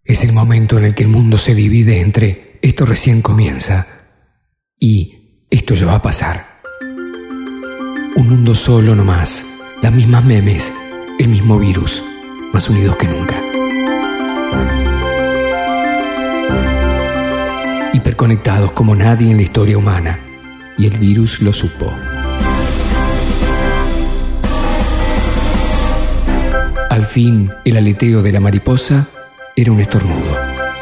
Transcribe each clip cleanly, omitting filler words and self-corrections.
Es el momento en el que el mundo se divide entre esto recién comienza y esto ya va a pasar. Un mundo solo nomás, las mismas memes, el mismo virus, más unidos que nunca. Hiperconectados como nadie en la historia humana, y el virus lo supo. Al fin, el aleteo de la mariposa era un estornudo.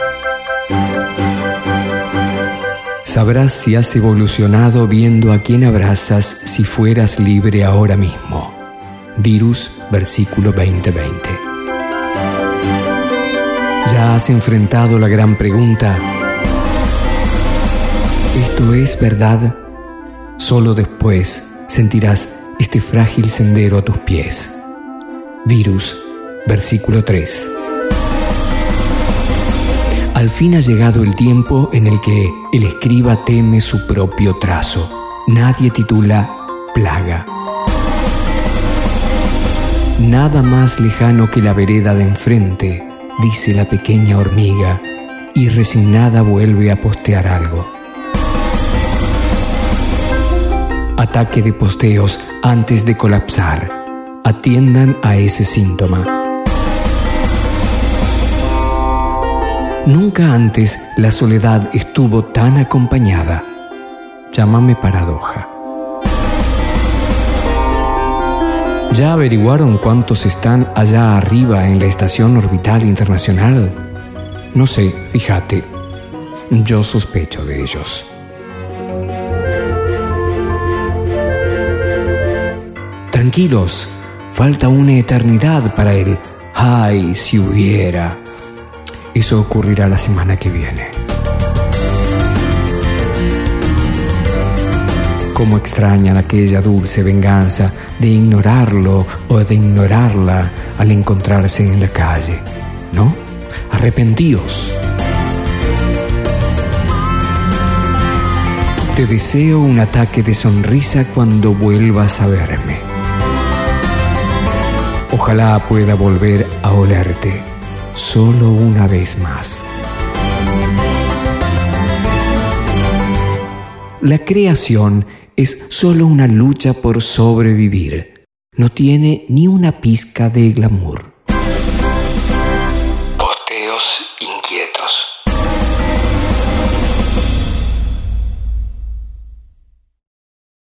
Sabrás si has evolucionado viendo a quién abrazas si fueras libre ahora mismo. Virus, versículo 20:20. Ya has enfrentado la gran pregunta: ¿esto es verdad? Solo después sentirás este frágil sendero a tus pies. Virus, versículo 3. Al fin ha llegado el tiempo en el que el escriba teme su propio trazo. Nadie titula plaga. Nada más lejano que la vereda de enfrente, dice la pequeña hormiga, y resignada vuelve a postear algo. Ataque de posteos antes de colapsar. Atiendan a ese síntoma. Nunca antes la soledad estuvo tan acompañada. Llámame paradoja. ¿Ya averiguaron cuántos están allá arriba en la Estación Orbital Internacional? No sé, fíjate. Yo sospecho de ellos. Tranquilos, falta una eternidad para el «ay, si hubiera». Eso ocurrirá la semana que viene. Cómo extrañan aquella dulce venganza de ignorarlo o de ignorarla al encontrarse en la calle, ¿no? Arrepentíos. Te deseo un ataque de sonrisa cuando vuelvas a verme. Ojalá pueda volver a olerte, solo una vez más. La creación es solo una lucha por sobrevivir. No tiene ni una pizca de glamour. Posteos